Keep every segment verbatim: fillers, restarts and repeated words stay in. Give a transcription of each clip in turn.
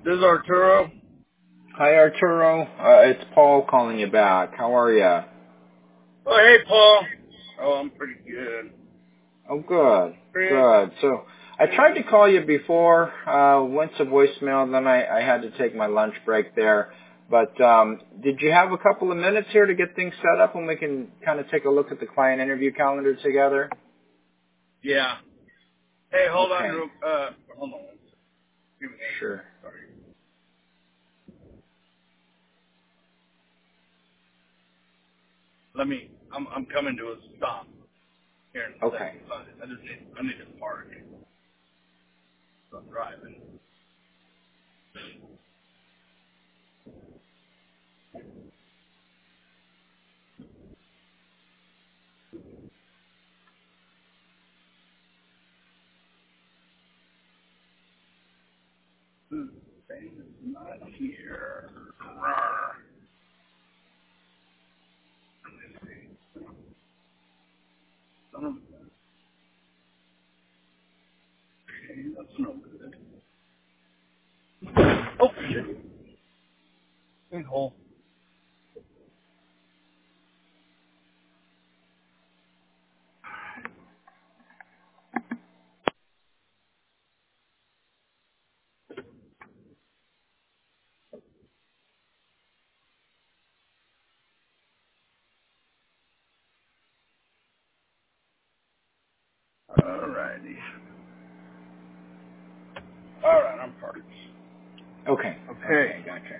This is Arturo. Hi, Arturo. Uh, it's Paul calling you back. How are you? Oh, hey, Paul. Oh, I'm pretty good. Oh, good. Pretty Good. So I tried to call you before, uh, went to voicemail, then I, I had to take my lunch break there. But um, did you have a couple of minutes here to get things set up and we can kind of take a look at the client interview calendar together? Yeah. Hey, hold on, Okay. real, uh, hold on. Give me one Sure. second. Sorry. Let me, I'm, I'm coming to a stop here in a Okay. second. But I just need, I need to park. So I'm driving. Hmm. Thing is not here. Rawr. Let me see. Son of a- Okay, that's no good. Oh, shit. Big hole. Alrighty. Alright, I'm parked. Okay. Okay. Okay, gotcha.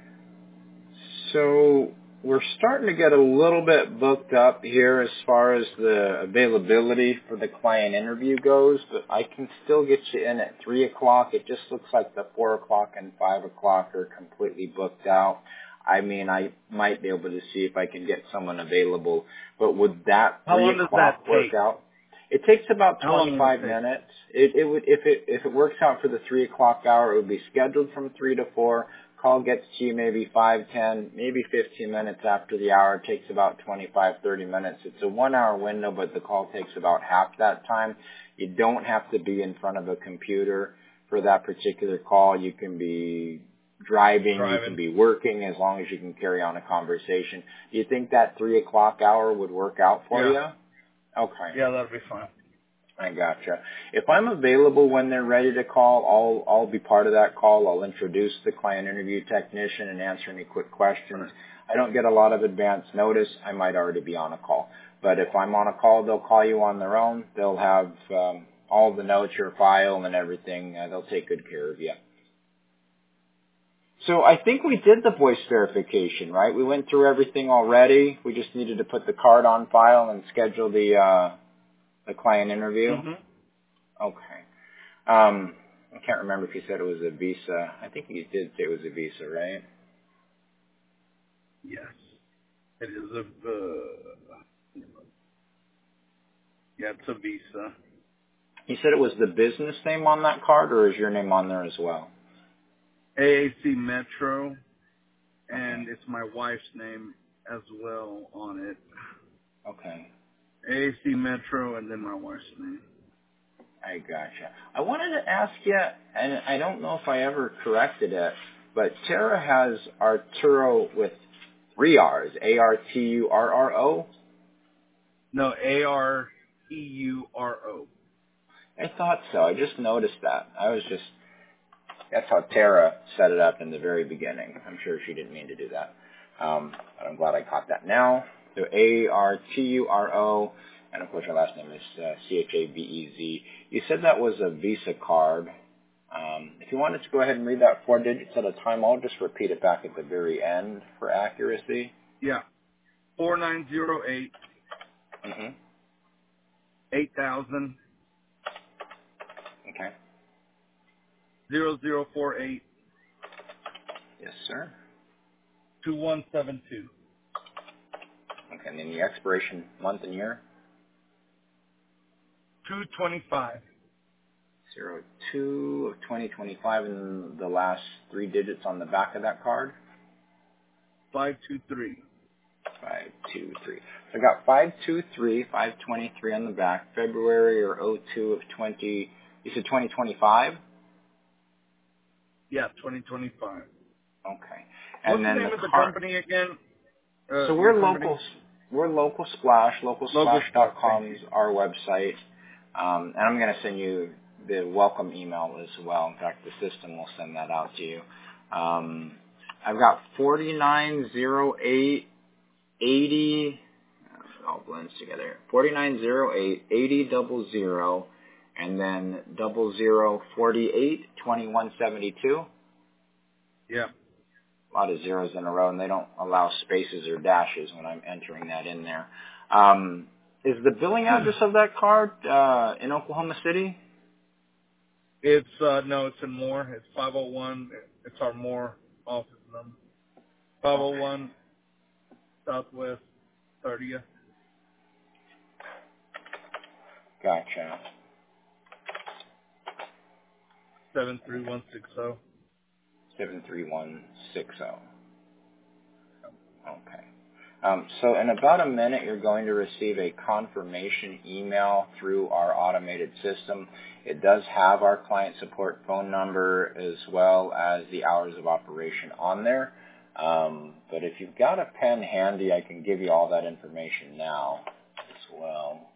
So we're starting to get a little bit booked up here as far as the availability for the client interview goes, but I can still get you in at three o'clock. It just looks like the four o'clock and five o'clock are completely booked out. I mean, I might be able to see if I can get someone available, but would that How three long does that o'clock work take? out? It takes about How long will it twenty-five take? minutes. It, it would, if it, if it works out for the three o'clock hour, it would be scheduled from three to four. Call gets to you maybe five, ten, maybe fifteen minutes after the hour. It takes about twenty-five, thirty minutes. It's a one hour window, but the call takes about half that time. You don't have to be in front of a computer for that particular call. You can be driving, you can Driving. be working, as long as you can carry on a conversation. Do you think that three o'clock hour would work out for Yeah. you? Okay. Yeah, that'll be fine. I gotcha. If I'm available when they're ready to call, I'll I'll be part of that call. I'll introduce the client interview technician and answer any quick All questions. right. I don't get a lot of advance notice. I might already be on a call. But if I'm on a call, they'll call you on their own. They'll have um, all the notes, your file, and everything. Uh, they'll take good care of you. So I think we did the voice verification, right? We went through everything already. We just needed to put the card on file and schedule the uh, the client interview. Mm-hmm. Okay. Um, I can't remember if you said it was a Visa. I think you did say it was a Visa, right? Yes. It is a, uh, yeah, it's a Visa. You said it was the business name on that card, or is your name on there as well? A A C Metro, Okay. and it's my wife's name as well on it. Okay. A A C Metro, and then my wife's name. I gotcha. I wanted to ask you, and I don't know if I ever corrected it, but Tara has Arturo with three R's, A R T U R R O. No, A R E U R O. I thought so. I just noticed that. I was just, that's how Tara set it up in the very beginning. I'm sure she didn't mean to do that. Um, but I'm glad I caught that now. So A R T U R O, and of course your last name is uh, C H A B E Z. You said that was a Visa card. Um, if you wanted to go ahead and read that four digits at a time, I'll just repeat it back at the very end for accuracy. Yeah. Four nine zero eight Mm-hmm. eight thousand Okay. zero zero four eight Yes, sir. two one seven two Okay, and then the expiration month and year. two twenty five Zero two of twenty twenty-five, and the last three digits on the back of that card. five two three. Five two three. So I got five two three, five twenty three on the back. February or oh two of twenty. You said twenty twenty five. Yeah, twenty twenty-five. Okay. What's And the then name the of the car. company again? Uh, So your we're company? local. We're Local Splash. local Local splash Splash. dot Thank com you. is our website. Um, and I'm going to send you the welcome email as well. In fact, the system will send that out to you. Um, I've got forty-nine oh eight eighty. It all blends together. forty-nine oh eight eighty double zero, and then double zero forty-eight twenty-one seventy-two. Yeah. A lot of zeros in a row, and they don't allow spaces or dashes when I'm entering that in there. Um, is the billing address of that card uh, in Oklahoma City? It's, uh, no, it's in Moore. It's five oh one. It's our Moore office number. Okay, five oh one Southwest thirtieth. gotcha. seven three one six zero. seven three one six zero. Okay. Um, so in about a minute, you're going to receive a confirmation email through our automated system. It does have our client support phone number as well as the hours of operation on there. Um, but if you've got a pen handy, I can give you all that information now as well.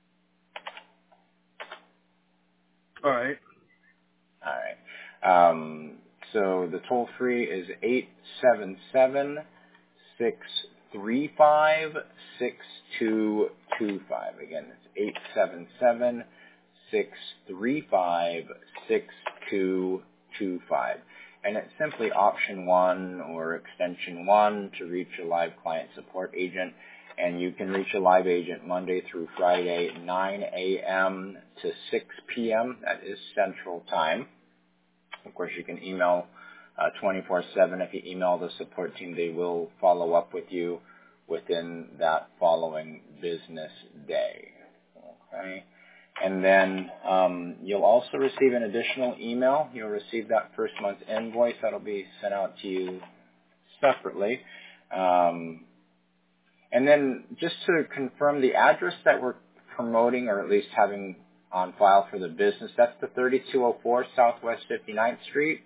All right. All right. Um, so the toll free is eight seven seven, six three five, six two two five. Again, it's eight seven seven, six three five, six two two five. And it's simply option one or extension one to reach a live client support agent. And you can reach a live agent Monday through Friday, nine a.m. to six p.m. That is Central Time. Of course, you can email uh, twenty-four seven. If you email the support team, they will follow up with you within that following business day. Okay. And then um, you'll also receive an additional email. You'll receive that first month's invoice. That'll be sent out to you separately. Um, and then just to confirm the address that we're promoting, or at least having on file for the business, that's the thirty-two oh four Southwest fifty-ninth Street.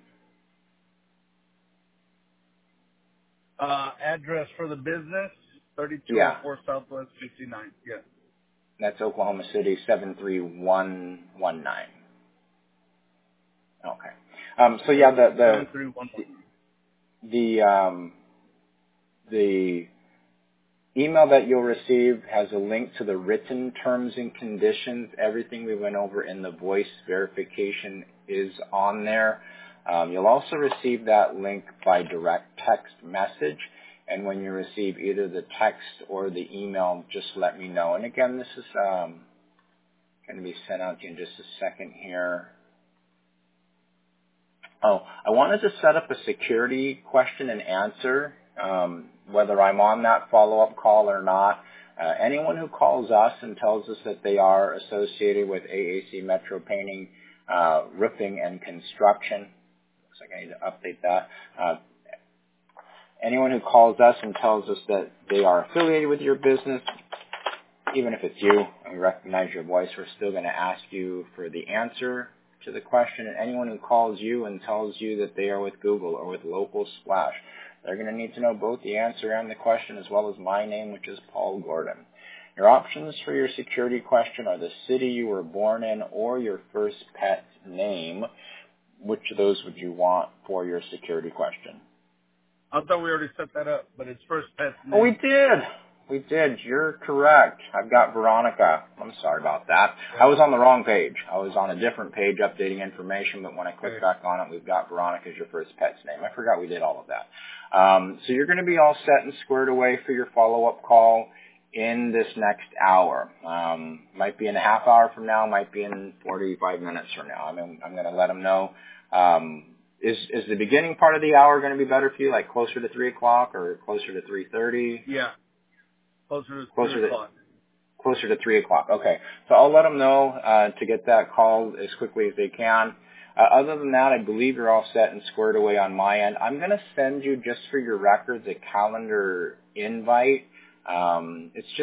Uh, address for the business, thirty-two oh Yeah, four Southwest fifty-ninth. Yes. that's Oklahoma City seven three one one nine. Okay. Um, so yeah, the seven three one the one. the um, the email that you'll receive has a link to the written terms and conditions. Everything we went over in the voice verification is on there. Um, you'll also receive that link by direct text message. And when you receive either the text or the email, just let me know. And again, this is um, going to be sent out to you in just a second here. Oh, I wanted to set up a security question and answer, um, whether I'm on that follow-up call or not. Uh, anyone who calls us and tells us that they are associated with A A C Metro Painting, uh, Roofing and Construction, looks like I need to update that. Uh, anyone who calls us and tells us that they are affiliated with your business, even if it's you and we recognize your voice, we're still going to ask you for the answer to the question. And anyone who calls you and tells you that they are with Google or with Local Splash, they're going to need to know both the answer and the question, as well as my name, which is Paul Gordon. Your options for your security question are the city you were born in or your first pet's name. Which of those would you want for your security question? I thought we already set that up, but it's first pet's Oh, we name. did. We did. You're correct. I've got Veronica. I'm sorry about that. Yeah. I was on the wrong page. I was on a different page updating information, but when I click Okay. back on it, we've got Veronica as your first pet's name. I forgot we did all of that. Um, so you're going to be all set and squared away for your follow-up call in this next hour. Um, might be in a half hour from now, might be in forty-five minutes from now. I mean, I'm going to let them know. Um, Is is the beginning part of the hour going to be better for you, like closer to three o'clock or closer to three thirty? Yeah. Closer to Closer three to o'clock. closer to three o'clock. Okay, so I'll let them know uh, to get that call as quickly as they can. Uh, other than that, I believe you're all set and squared away on my end. I'm going to send you, just for your records, a calendar invite. Um, it's just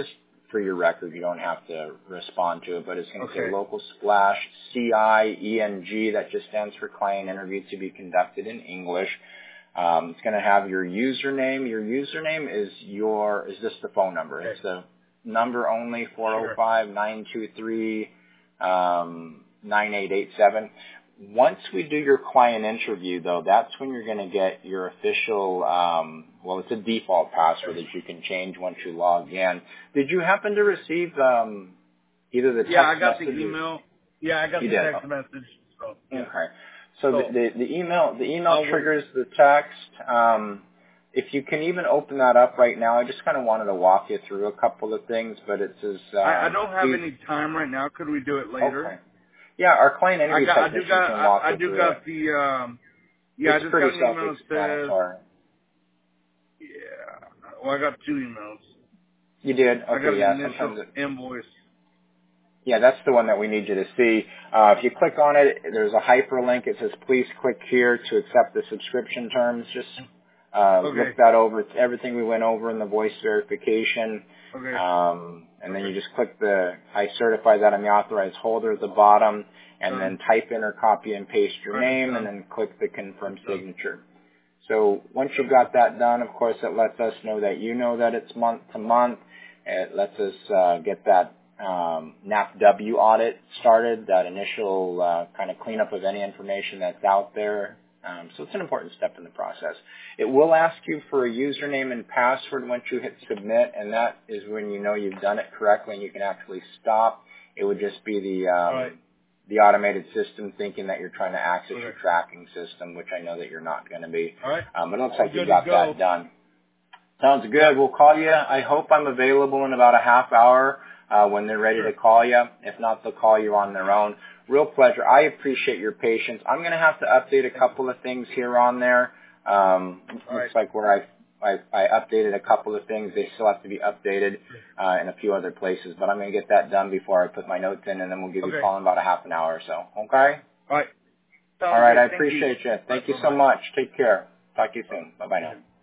for your record, you don't have to respond to it, but it's going to Okay. say local splash C I E N G. That just stands for client interview to be conducted in English. Um, it's going to have your username. Your username is your, is this the phone number? Okay. It's the number only, four oh five, nine two three, um, nine eight eight seven. Once we do your client interview, though, that's when you're going to get your official, um, well, it's a default password that you can change once you log in. Did you happen to receive um, either the text Yeah, I got the message or- email. Yeah, I got You the did. text message. So, yeah. Okay. So, So, the, the, the email the email I'll triggers the text. Um, if you can even open that up right now, I just kind of wanted to walk you through a couple of things, but it says um, I, I don't have please, any time right now. Could we do it later? Okay. Yeah, our client I interview got. I do technician got. can walk I, I you do through got it. the. Um, yeah, It's I just pretty got an email that says. self-explanatory. Yeah. Well, I got two emails. You did? I got Okay, an yeah. initial Sometimes it, invoice. yeah, that's the one that we need you to see. Uh, if you click on it, there's a hyperlink. It says, please click here to accept the subscription terms. Just uh, Okay. look that over. It's everything we went over in the voice verification. Okay. Um, and then Okay. you just click the, I certify that I'm the authorized holder at the bottom, and Done. then type in or copy and paste your All right, name, done. and then click the confirm Done. signature. So once you've got that done, of course, it lets us know that you know that it's month to month. It lets us uh, get that um, N A F W audit started, that initial uh, kind of cleanup of any information that's out there. Um, so it's an important step in the process. It will ask you for a username and password once you hit submit, and that is when you know you've done it correctly and you can actually stop. It would just be the um, All right. the automated system thinking that you're trying to access Okay. your tracking system, which I know that you're not going to be. All right. Um, but it looks We're like you've good to got go. that done. Sounds good. Yeah. We'll call you. I hope I'm available in about a half hour uh, when they're ready Sure. to call you. If not, they'll call you on their own. Real pleasure. I appreciate your patience. I'm going to have to update a couple of things here on there. Um, All looks right. like where I, I I updated a couple of things. They still have to be updated uh, in a few other places, but I'm going to get that done before I put my notes in, and then we'll give you Okay. a call in about a half an hour or so. Okay? All right. Sounds All right. good. I Thank you. appreciate you. All Thank right. you so Bye-bye. much. Take care. Talk to you Bye. soon. Bye-bye You now. too.